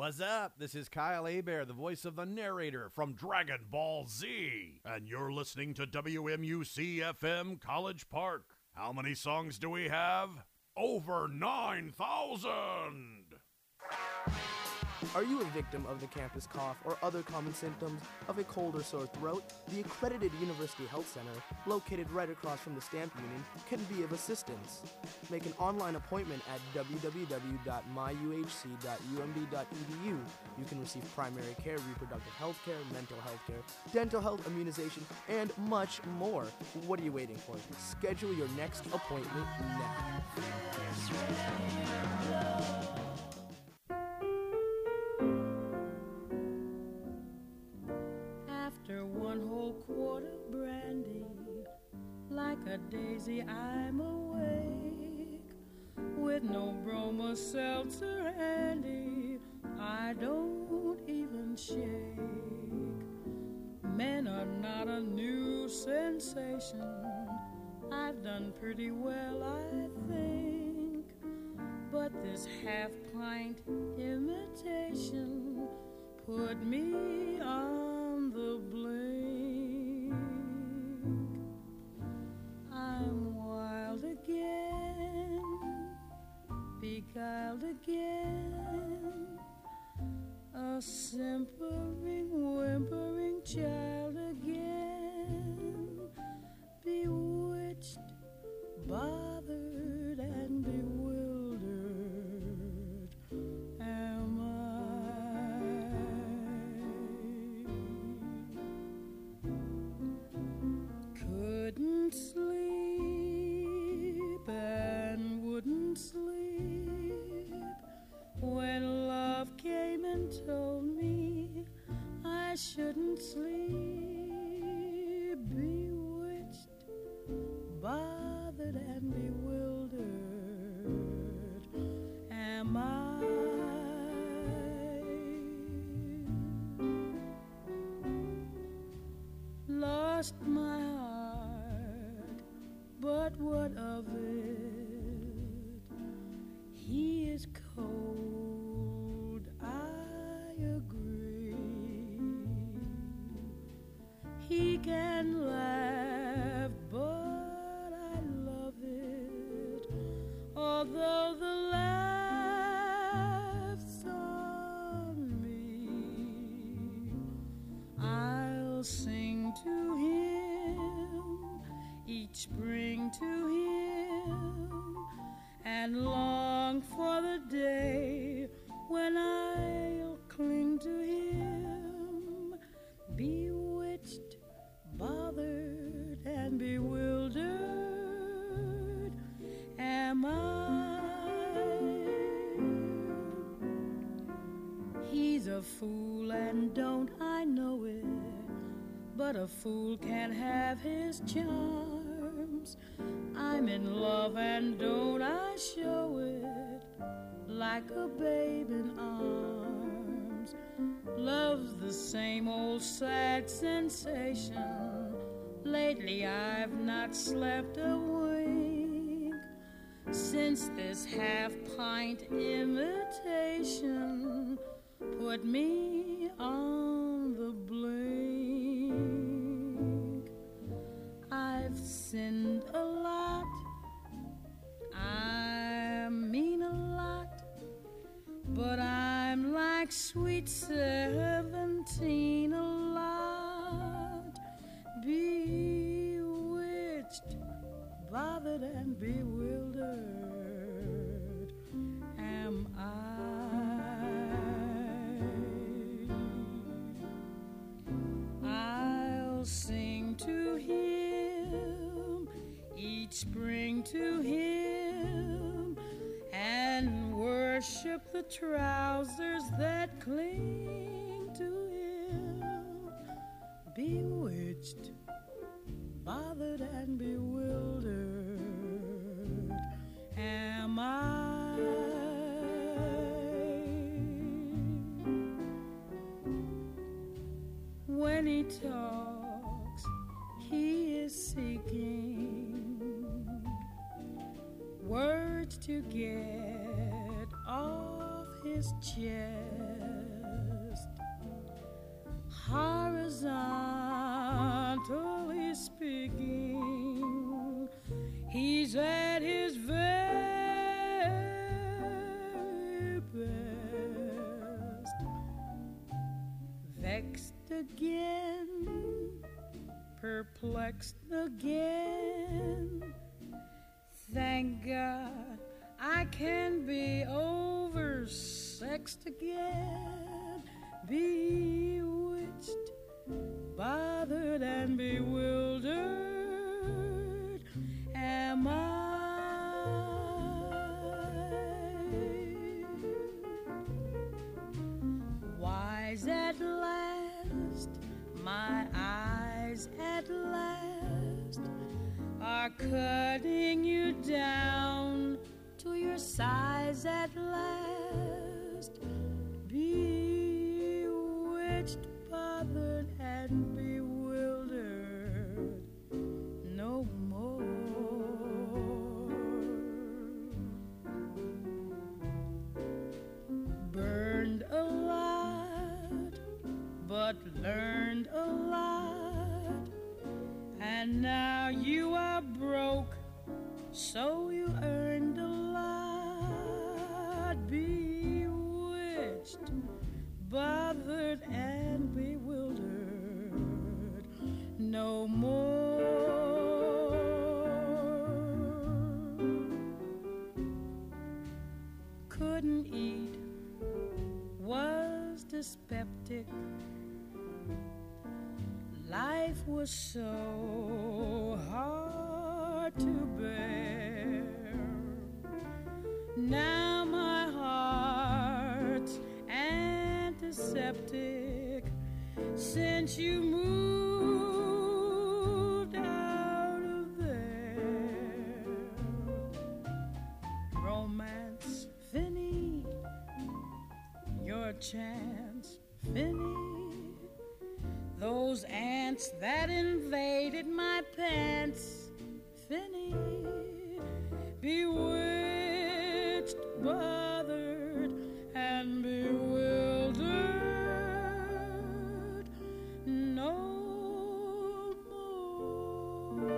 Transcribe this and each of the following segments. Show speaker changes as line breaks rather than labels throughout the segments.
What's up? This is Kyle Hebert, the voice of the narrator from Dragon Ball Z. And you're listening to WMUC-FM College Park. How many songs do we have? Over 9,000!
Are you a victim of the campus cough or other common symptoms of a cold or sore throat? The accredited University Health Center, located right across from the Stamp Union, can be of assistance. Make an online appointment at www.myuhc.umd.edu. You can receive primary care, reproductive health care, mental health care, dental health, immunization, and much more. What are you waiting for? Schedule your next appointment now.
After one whole quart of brandy, like a daisy I'm awake, with no bromo seltzer handy, I don't even shake. Men are not a new sensation, I've done pretty well I think, but this half-pint imitation put me on the blink. I'm wild again, beguiled again, a simpering, whimpering child again, bewitched, bothered, and bewildered am I. Couldn't sleep and wouldn't sleep when love came and told me I shouldn't sleep. Bewitched, bothered, and bewildered am I. Lost my heart, but what of it? He is cold, I agree. He can laugh, but I love it, although the laugh's on me. I'll sing to him each spring to him, and long for the day when I'll cling to him. Bewitched, bothered, and bewildered am I. He's a fool and don't I know it, but a fool can't have his charms. I'm in love and don't I show it, like a babe in arms. Love's the same old sad sensation. Lately I've not slept a wink, since this half-pint imitation put me on the blink. I've sinned a lot, I mean a lot, but I'm like sweet 17 a lot. Bewitched, bothered, and bewildered am I'll sing to him each spring to him, and worship the trousers that cling to him. Bewitched, bothered, and bewildered am I. When he talks, he is seeking words to get off his chest. horizontally speaking, he's at his very best. Vexed again, perplexed again. Thank God I can be oversexed again. Bewitched, bothered, and bewildered am I. Wise at last, my eyes at last are cutting you down to your size at last. Bewitched, bothered, and bewildered no more. Burned a lot, but learned a lot, and now you are broke, so you earned a lot. Bewitched, bothered, and bewildered no more. Couldn't eat, was dyspeptic. Life was so hard to bear. Now my heart's antiseptic since you moved out of there. Romance, Finny, your chance, Finny. Those ants that invaded my pants, Finny. Bewitched, bothered, and bewildered no more.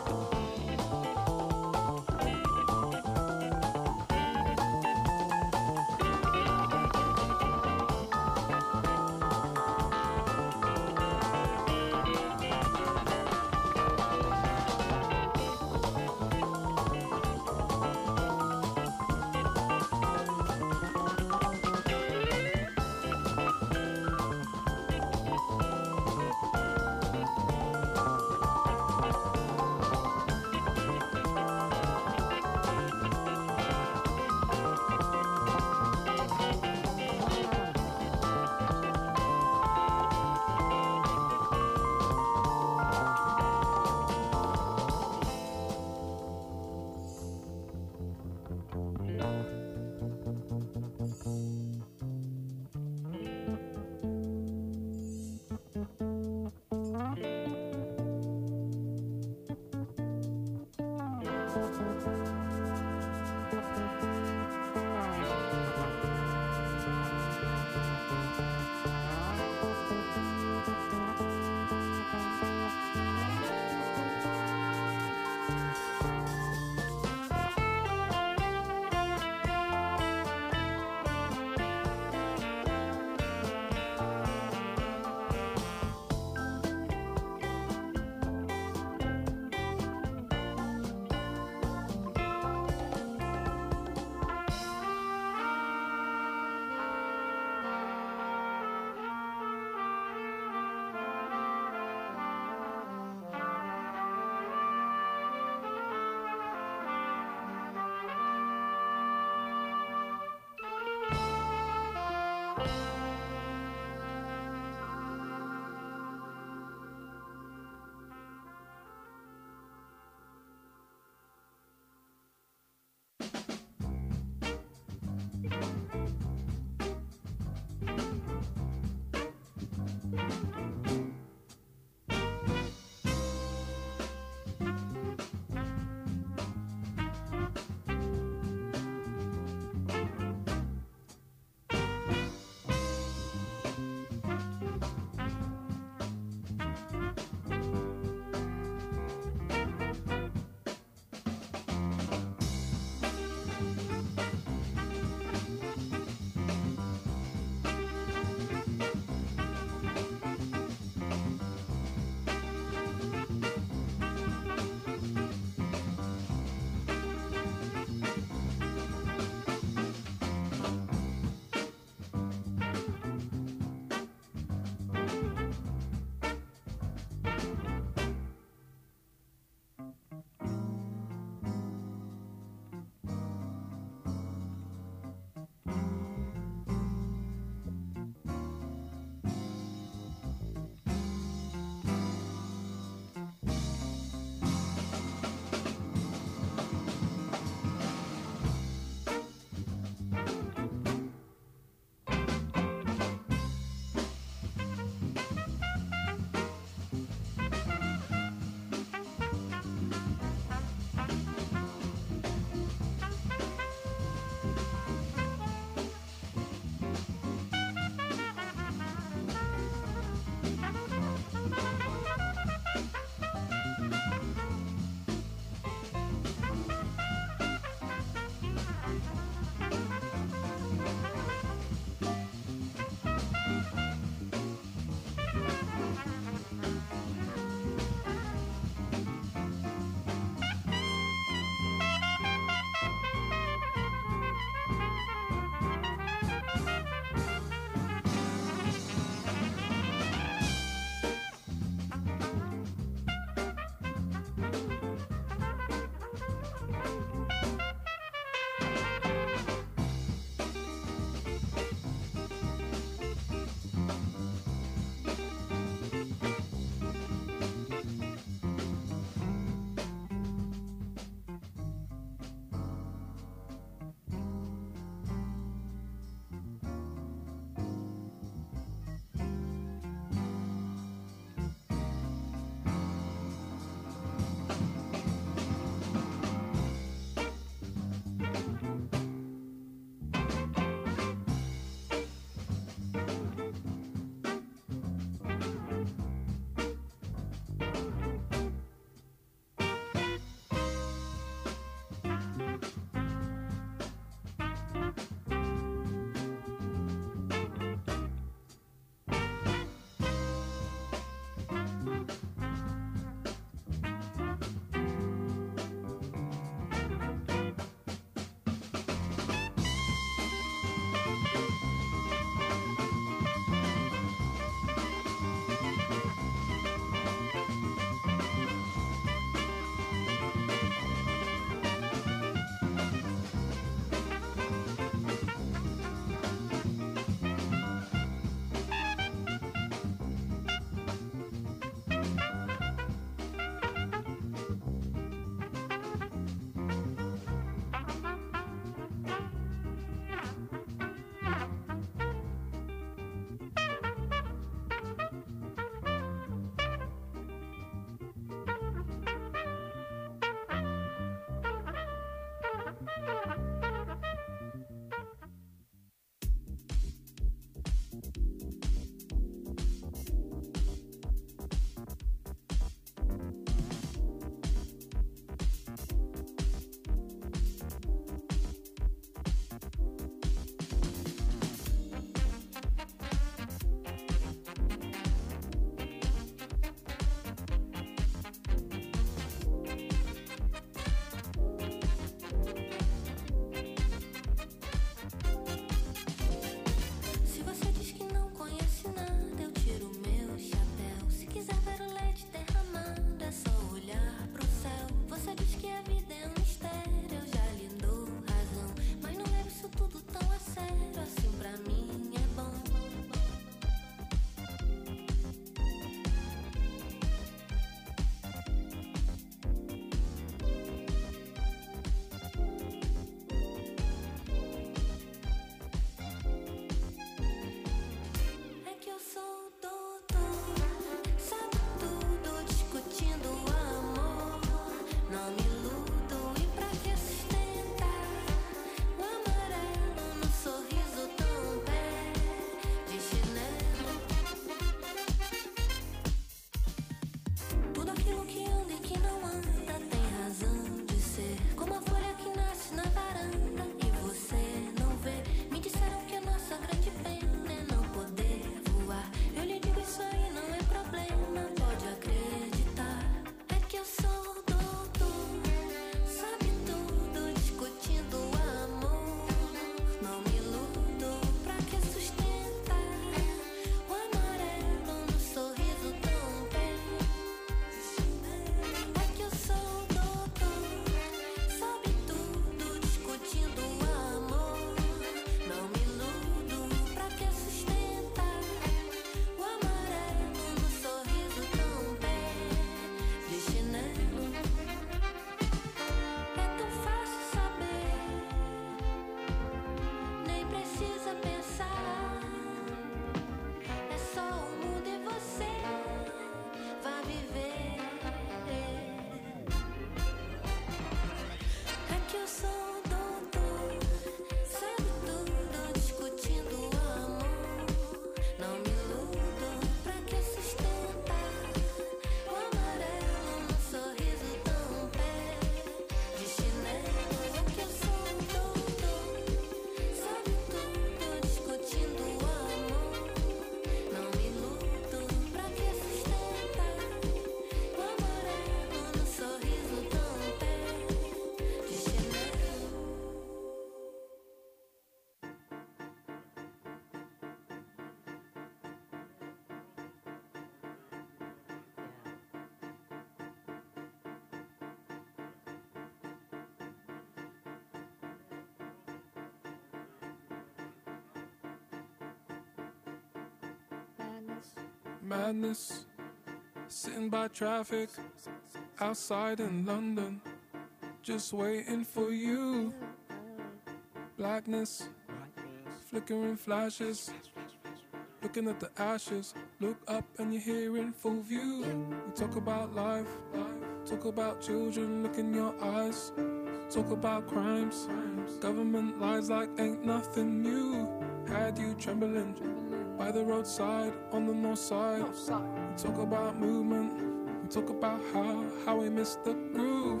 Madness, sitting by traffic, outside in London, just waiting for you. Blackness, flickering flashes, looking at the ashes. Look up and you're here in full view. We talk about life, talk about children, look in your eyes. Talk about crimes, government lies like ain't nothing new. Had you trembling by the roadside on the north side. We talk about movement, we talk about how we missed the groove.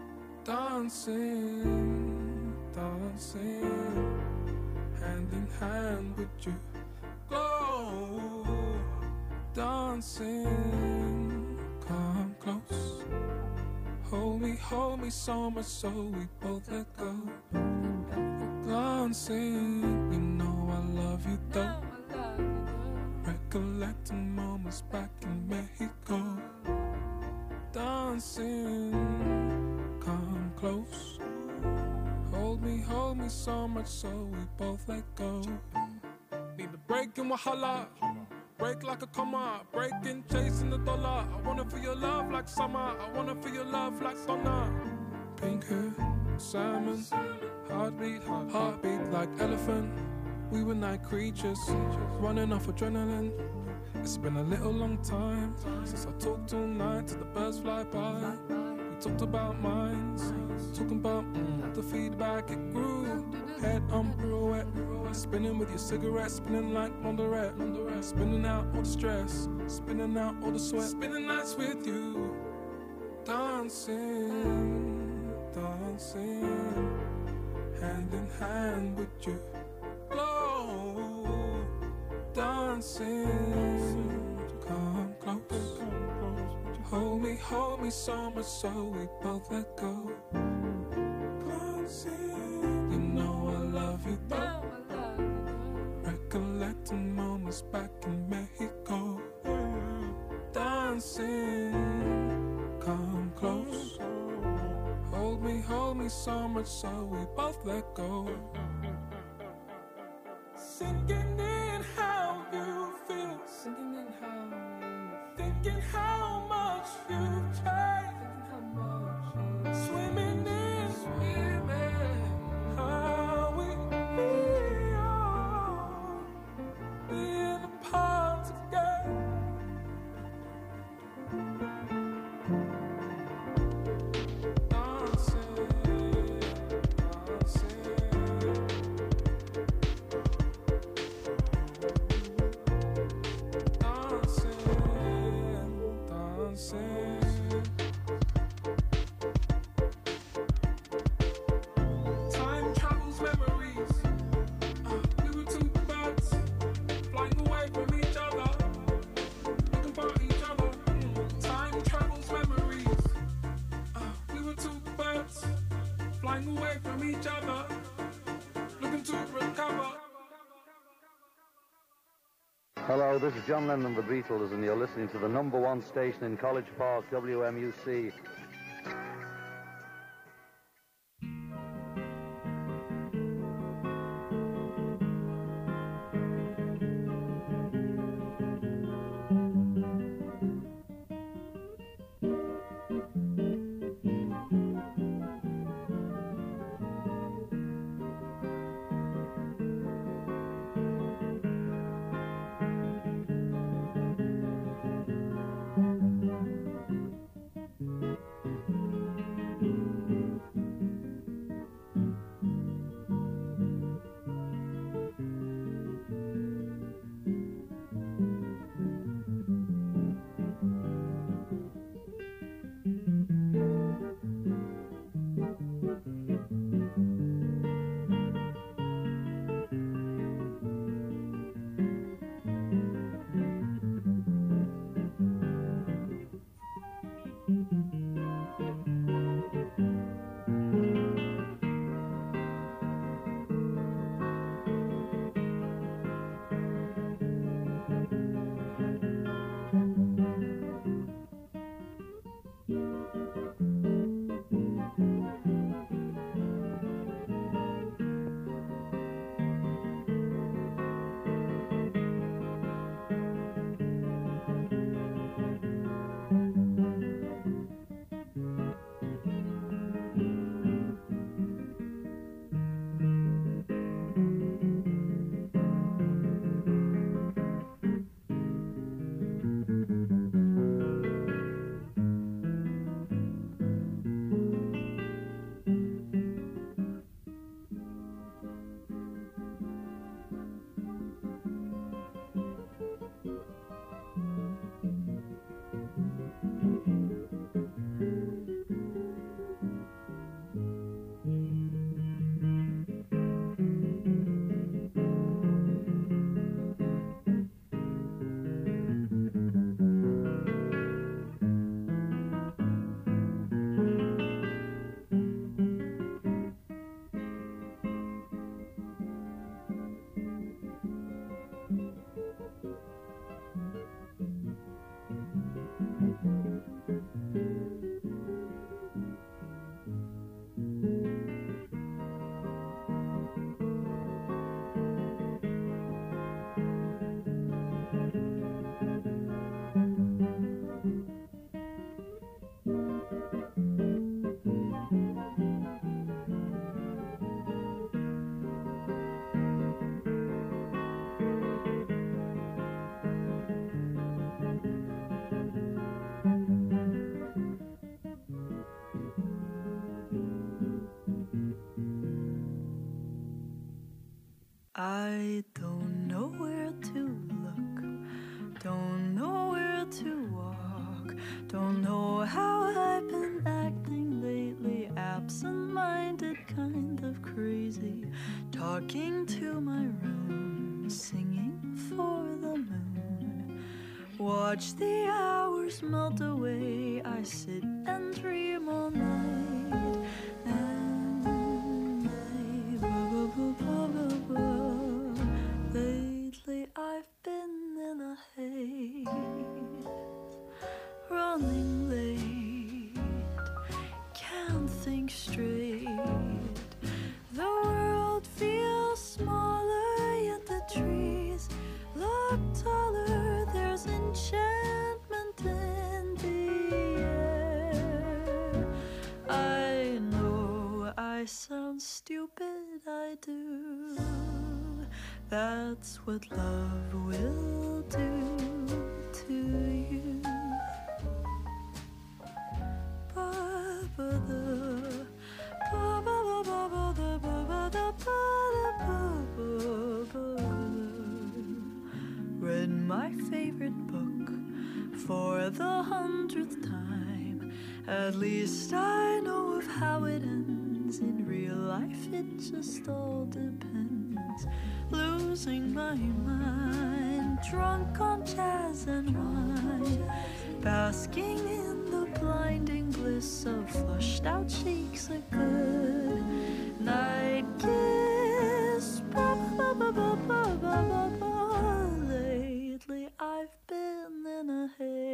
Dancing, dancing, hand in hand with you. Glow, dancing, come close. Hold me so much so we both let go. Glancing, you know I love you though. Recollecting moments back in Mexico. Dancing, come close. Hold me so much so we both let go. Need a break in Wahala. Break like a comma, breaking, chasing the dollar. I wanna feel your love like summer. I wanna feel your love like Donna. Pink hair, salmon, heartbeat like elephant. We were night creatures, running off adrenaline. It's been a little long time since I talked all night till the birds fly by. We talked about minds, talking about the feedback it grew. Head on pirouette, spinning with your cigarette, spinning like Mondorette, spinning out all the stress, spinning out all the sweat, spinning nights with you. Dancing, dancing, hand in hand with you. Glow, dancing, come close. Hold me so much so we both let go. You know I love you though. Recollecting moments back in Mexico. Dancing, come close. Hold me so much so we both let go. Sinking in how you feel. Sinking in how you feel. Thinking how much you've changed. Swimming in how we feel. Being apart together. Dancing, time travels memories. We were two birds flying away from each other, looking for each other. Time travels memories. We were two birds flying away from each other, looking to recover.
Hello, this is John Lennon of the Beatles, and you're listening to the #1 station in College Park, WMUC.
I don't know where to look, don't know where to walk, don't know how I've been acting lately, absent-minded, kind of crazy, talking to my room, singing for the moon. Watch the hours melt away, I sit and dream all night, and lately I've been in a haze, running late, can't think straight. The world feels smaller, yet the trees look taller. There's enchantment in the air. I know I sound stupid, I do. That's what love will do to you. Read my favorite book for the 100th time. At least I know of how it ends. In real life it just all depends. Losing my mind, drunk on jazz and wine, basking in the blinding bliss of flushed out cheeks, a good night kiss. Lately I've been in a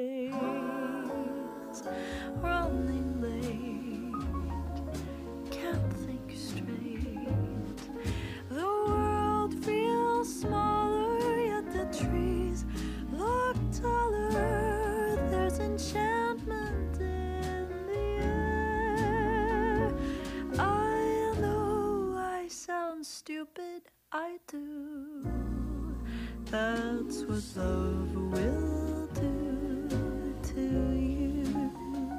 haze, running late, can't think straight. The world feels smaller, yet the trees look taller. There's enchantment in the air. I know I sound stupid, I do. That's what love will do to you.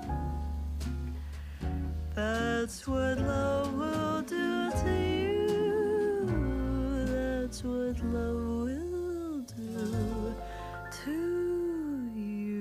That's what love will do to you. That's what love will do to you.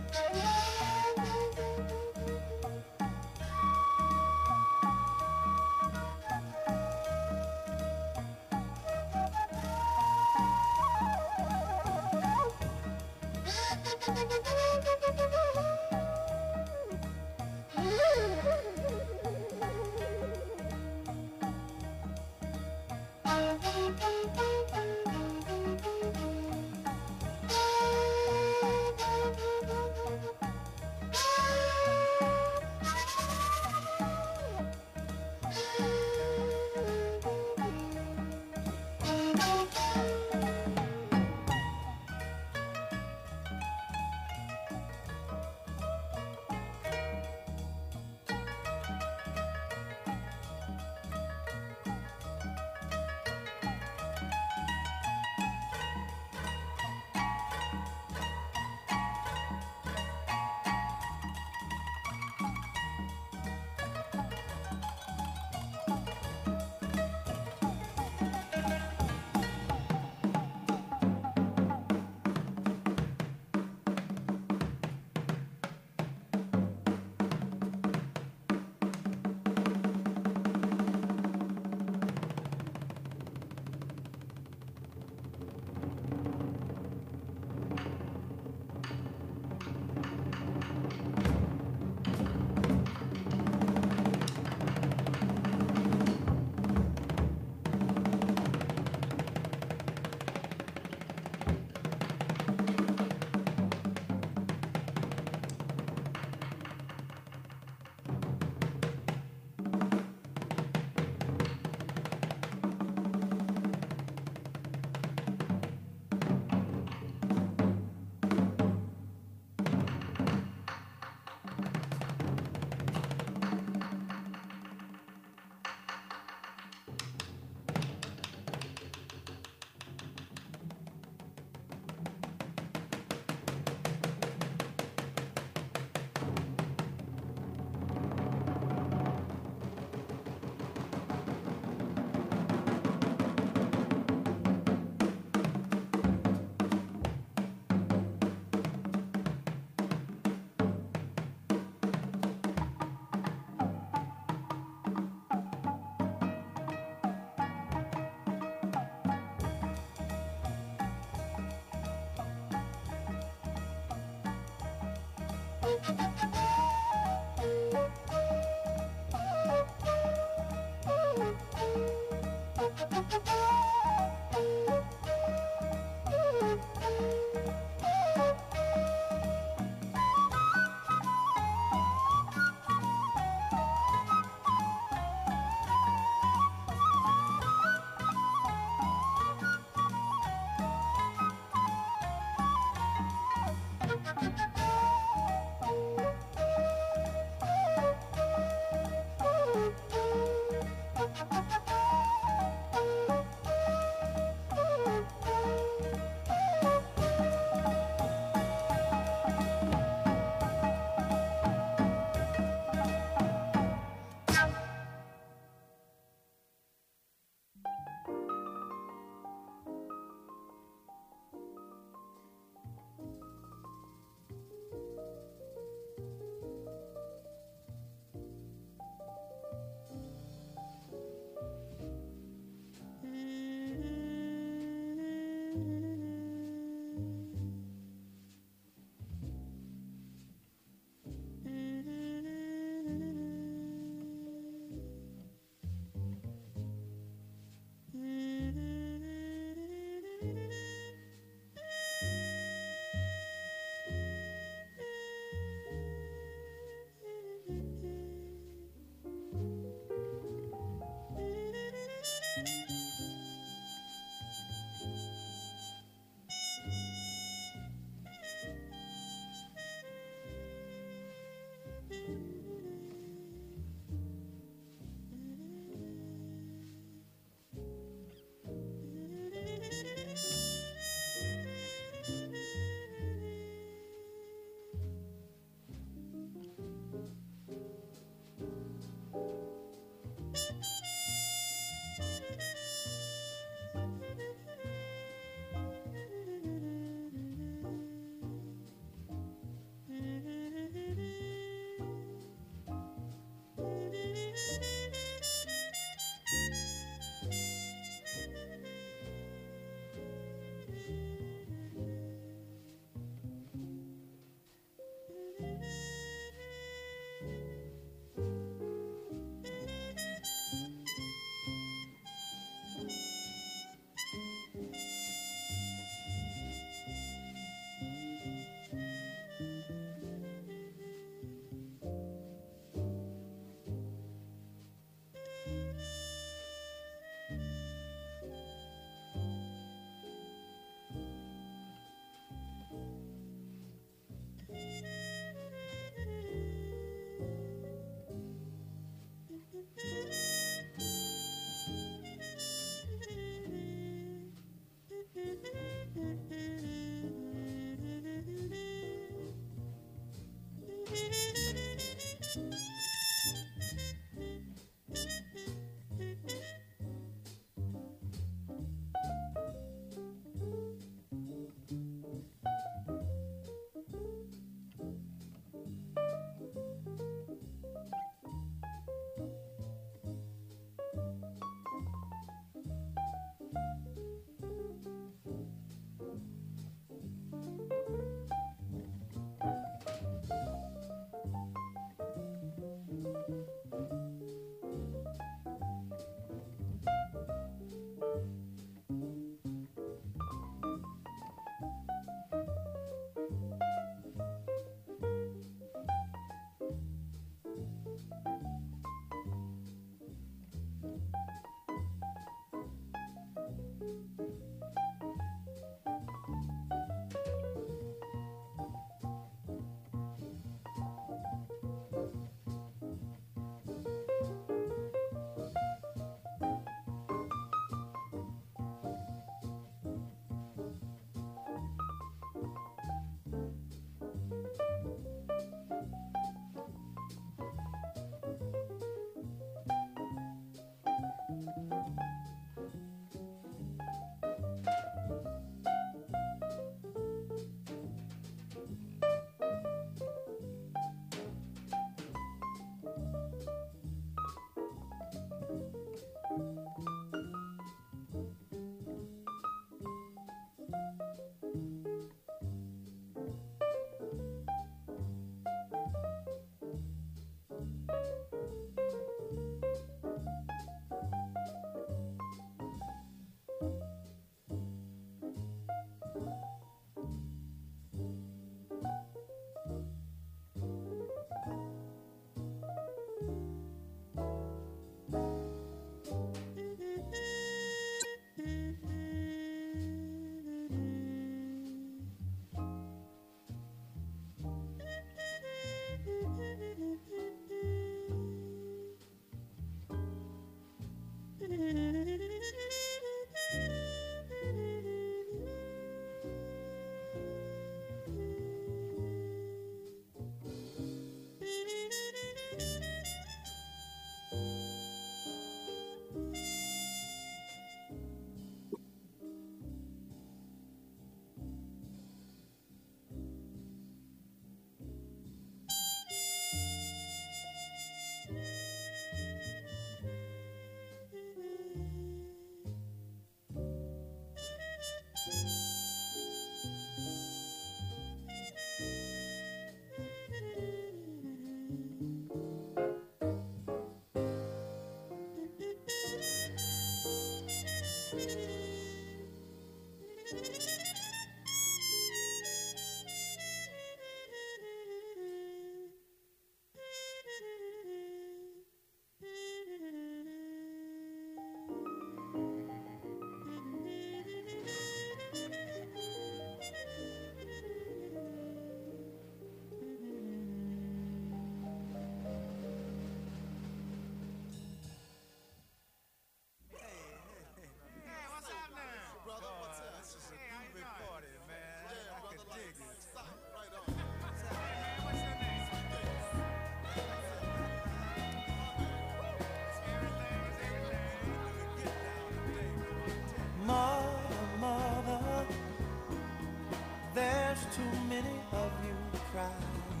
Mother, there's too many of you crying.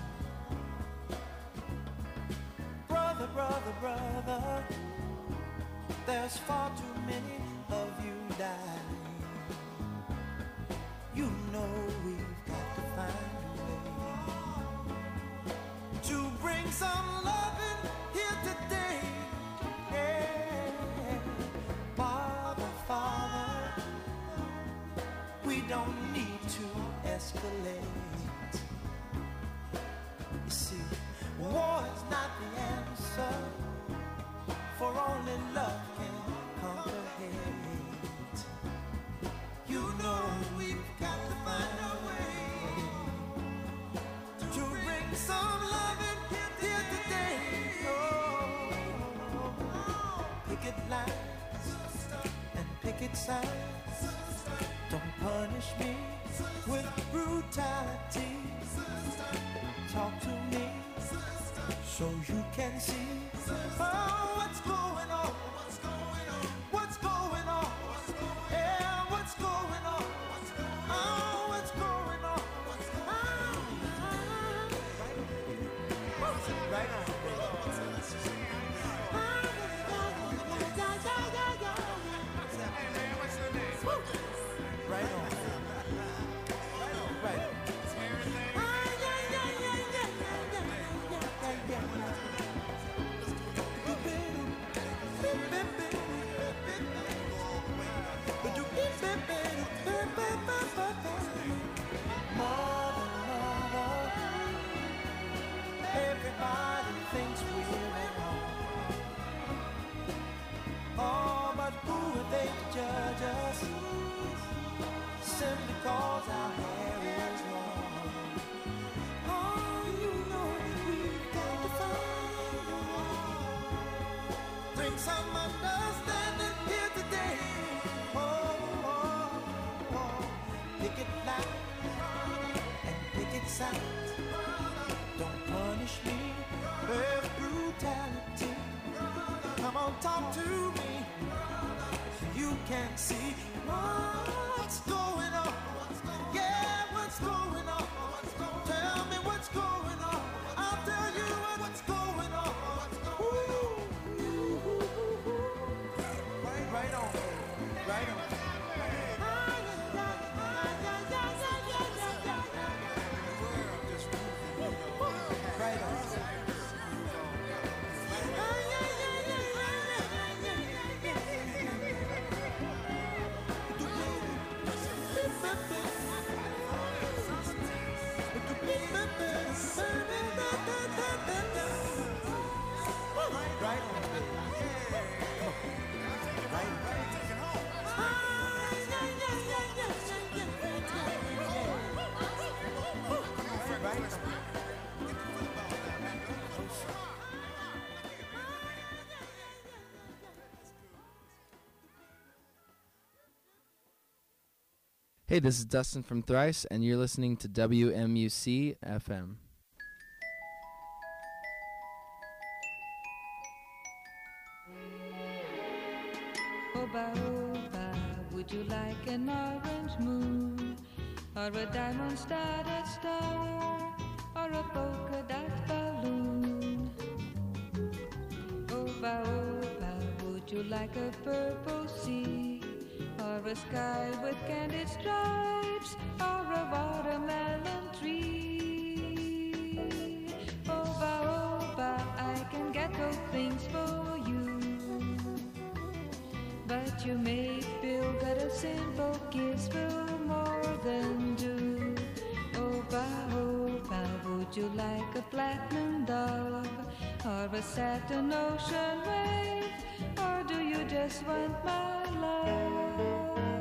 Brother, brother, brother, there's far too many of you dying. You know we've got to find a way to bring some loving here today. Yeah. Father, Father, we don't need to escalate. You see, war is not the answer, for only love can conquer hate. You know we've got to find a way to bring some loving here today. Oh, picket lines and picket signs, don't punish me with brutality. Talk to me so you can see what's going on. What's going on? Yeah, what's going on? Oh, what's going on? Right on. Right on. Right on. Everybody thinks we're at home. Oh, but who are they to judge us? Simply cause our hair is long. Oh, you know that we've got to find a way. Bring some understanding here today. Oh, oh, oh. Picket line and picket signs, don't punish me with brutality. Come on, talk to me so you can see what's going on. Yeah, what's going on? Tell me what's going on. I'll tell you what's going on. Ooh. Right on, right on. Right on.
Hey, this is Dustin from Thrice, and you're listening to WMUC FM.
Oba, Oba, would you like an orange moon, or a diamond-studded star, or a polka dot balloon? Oba, Oba, would you like a purple sea, or a sky with candied stripes, or a watermelon tree? Oba, Oba, I can get those things for you, but you may feel that a simple kiss will platinum dove or a satin ocean wave, or do you just want my love?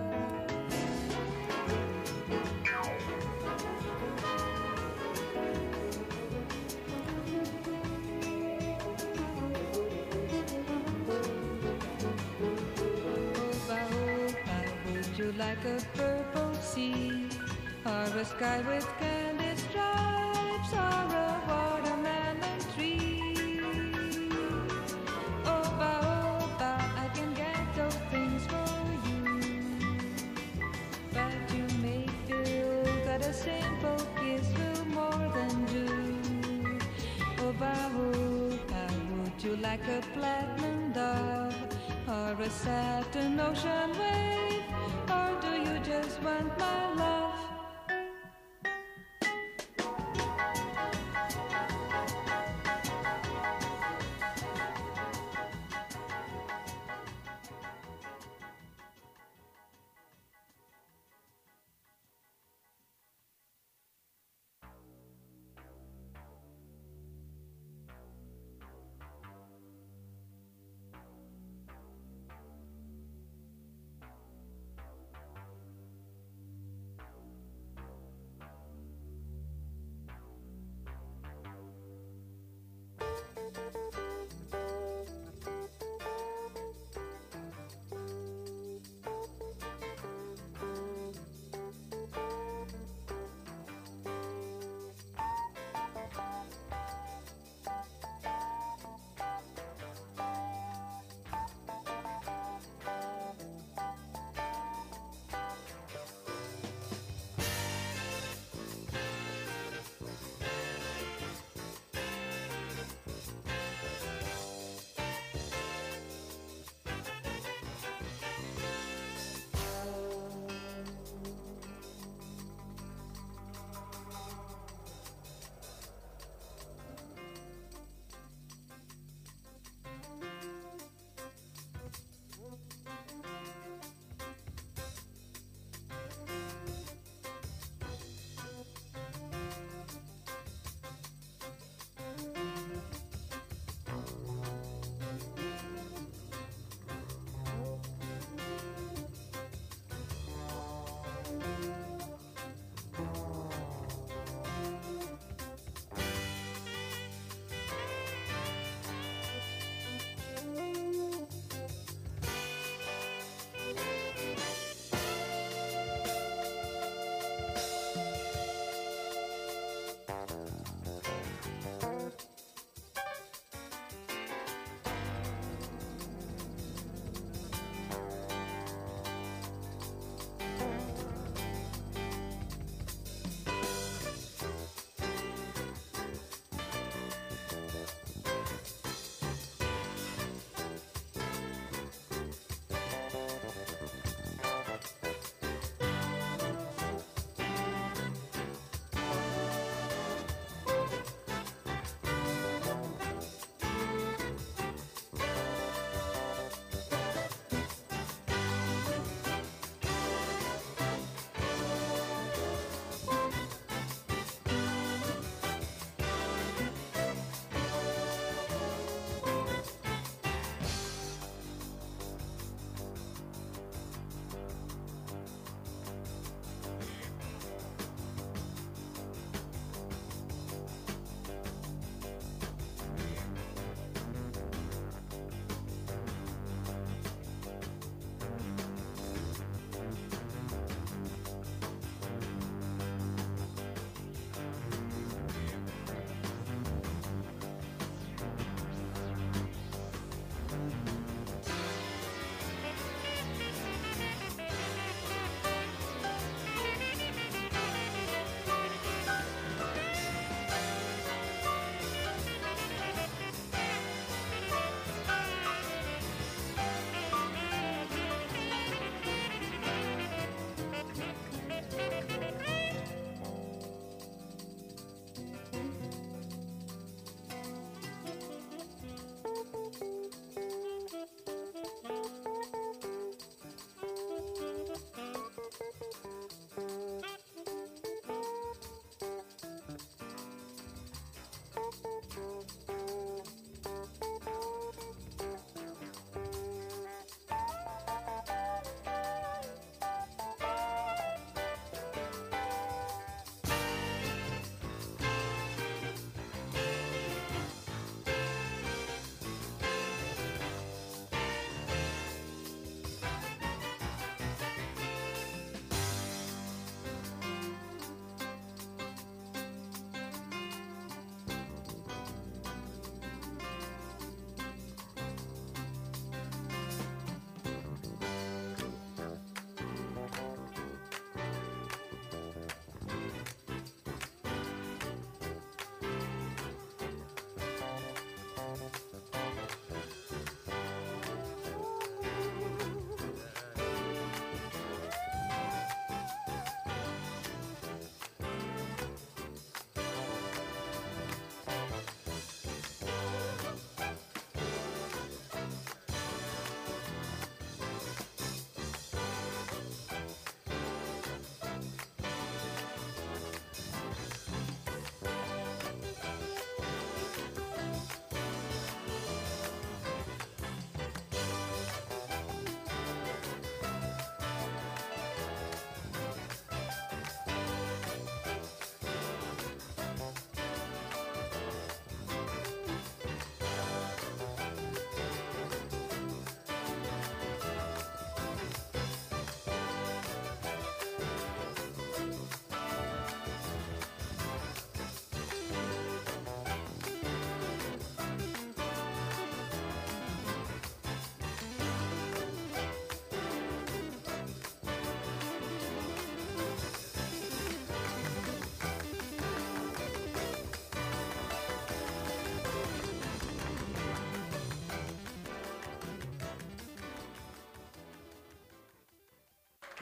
Would you like a purple sea, or a sky with candy stripes, or a watermelon tree? Oba, oba, I can get those things for you, but you may feel that a simple kiss will more than do. Oba, oba, would you like a platinum dove, or a satin ocean wave, or do you just want my love?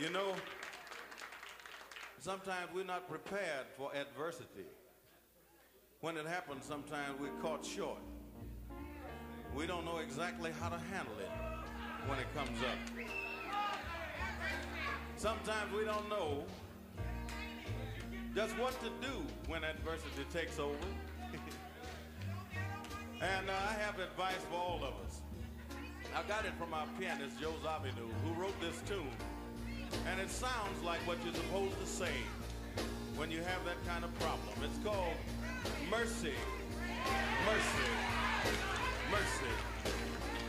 You know, sometimes we're not prepared for adversity. When it happens, sometimes we're caught short. We don't know exactly how to handle it when it comes up. Sometimes we don't know just what to do when adversity takes over. And I have advice for all of us. I got it from our pianist, Joe Zawinul, who wrote this tune. And it sounds like what you're supposed to say when you have that kind of problem. It's called Mercy, Mercy, Mercy.